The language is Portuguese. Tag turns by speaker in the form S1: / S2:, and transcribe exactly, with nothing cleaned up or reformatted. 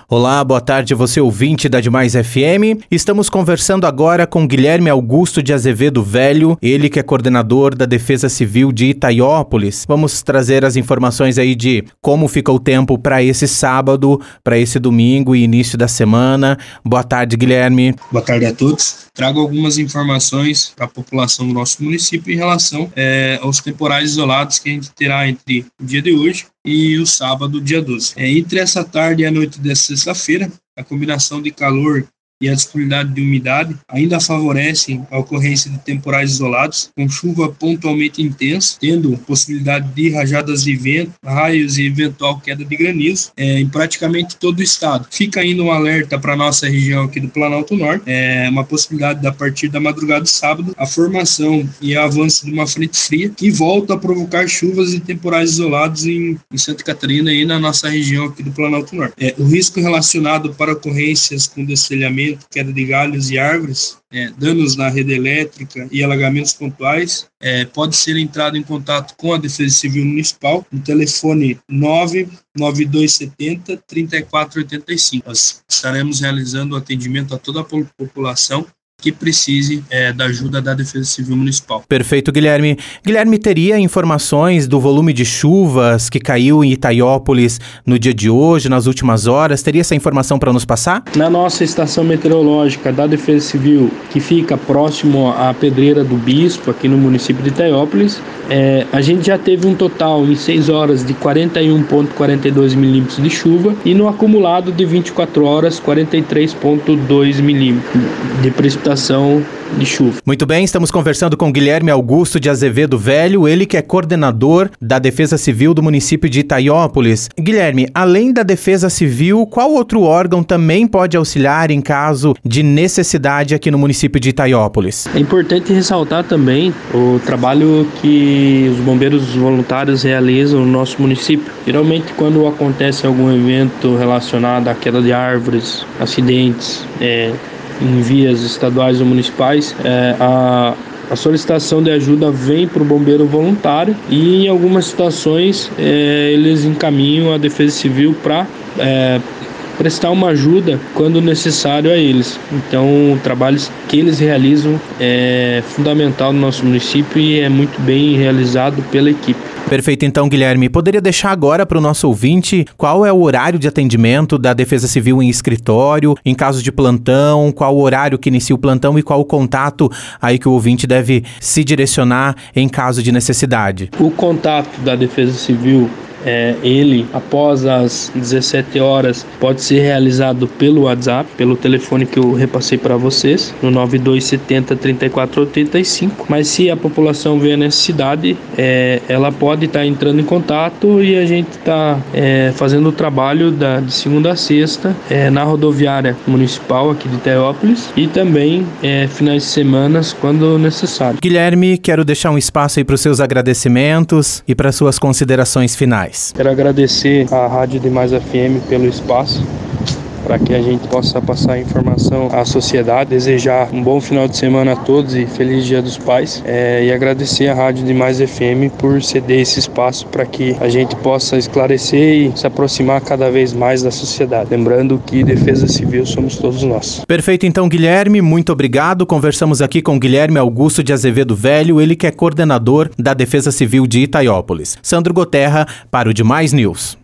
S1: Olá, boa tarde, você ouvinte da Demais F M. Estamos conversando agora com Guilherme Augusto de Azevedo Velho, ele que é coordenador da Defesa Civil de Itaiópolis. Vamos trazer as informações aí de como fica o tempo para esse sábado, para esse domingo e início da semana. Boa tarde, Guilherme.
S2: Boa tarde a todos. Trago algumas informações para a população do nosso município em relação é, aos temporais isolados que a gente terá entre o dia de hoje e o sábado, dia doze. É, entre essa tarde e a noite dessa sexta-feira, a combinação de calor e a disponibilidade de umidade ainda favorecem a ocorrência de temporais isolados, com chuva pontualmente intensa, tendo possibilidade de rajadas de vento, raios e eventual queda de granizo é, em praticamente todo o estado. Fica ainda um alerta para a nossa região aqui do Planalto Norte, é, uma possibilidade da partir da madrugada de sábado, a formação e avanço de uma frente fria que volta a provocar chuvas e temporais isolados em, em Santa Catarina e na nossa região aqui do Planalto Norte. É, o risco relacionado para ocorrências com destelhamento, queda de galhos e árvores, é, danos na rede elétrica e alagamentos pontuais, é, pode ser entrado em contato com a Defesa Civil Municipal no telefone nove nove dois sete zero, três quatro oito cinco. Nós estaremos realizando o atendimento a toda a população que precise é, da ajuda da Defesa Civil Municipal.
S1: Perfeito, Guilherme. Guilherme, teria informações do volume de chuvas que caiu em Itaiópolis no dia de hoje, nas últimas horas? Teria essa informação para nos passar?
S3: Na nossa estação meteorológica da Defesa Civil, que fica próximo à Pedreira do Bispo, aqui no município de Itaiópolis, é, a gente já teve um total em seis horas de quarenta e um vírgula quarenta e dois milímetros de chuva e no acumulado de vinte e quatro horas, quarenta e três vírgula dois milímetros de precipitação de chuva.
S1: Muito bem, estamos conversando com Guilherme Augusto de Azevedo Velho, ele que é coordenador da Defesa Civil do município de Itaiópolis. Guilherme, além da Defesa Civil, qual outro órgão também pode auxiliar em caso de necessidade aqui no município de Itaiópolis?
S3: É importante ressaltar também o trabalho que os bombeiros voluntários realizam no nosso município. Geralmente, quando acontece algum evento relacionado à queda de árvores, acidentes, é, em vias estaduais ou municipais, é, a, a solicitação de ajuda vem para o bombeiro voluntário e em algumas situações é, eles encaminham a Defesa Civil para é, prestar uma ajuda quando necessário a eles. Então, o trabalho que eles realizam é fundamental no nosso município e é muito bem realizado pela equipe.
S1: Perfeito, então, Guilherme. Poderia deixar agora para o nosso ouvinte qual é o horário de atendimento da Defesa Civil em escritório, em caso de plantão, qual o horário que inicia o plantão e qual o contato aí que o ouvinte deve se direcionar em caso de necessidade?
S3: O contato da Defesa Civil, É, ele, após as dezessete horas, pode ser realizado pelo WhatsApp, pelo telefone que eu repassei para vocês, no nove dois sete zero, três quatro oito cinco. Mas se a população vê a necessidade, é, ela pode estar tá entrando em contato e a gente está é, fazendo o trabalho da, de segunda a sexta é, na rodoviária municipal aqui de Itaiópolis e também é, finais de semana quando necessário.
S1: Guilherme, quero deixar um espaço aí para os seus agradecimentos e para suas considerações finais.
S3: Quero agradecer à Rádio Demais F M pelo espaço para que a gente possa passar a informação à sociedade, desejar um bom final de semana a todos e feliz Dia dos Pais é, e agradecer à Rádio Demais F M por ceder esse espaço para que a gente possa esclarecer e se aproximar cada vez mais da sociedade. Lembrando que Defesa Civil somos todos nós.
S1: Perfeito, então, Guilherme, muito obrigado. Conversamos aqui com Guilherme Augusto de Azevedo Velho, ele que é coordenador da Defesa Civil de Itaiópolis. Sandro Goterra para o Demais News.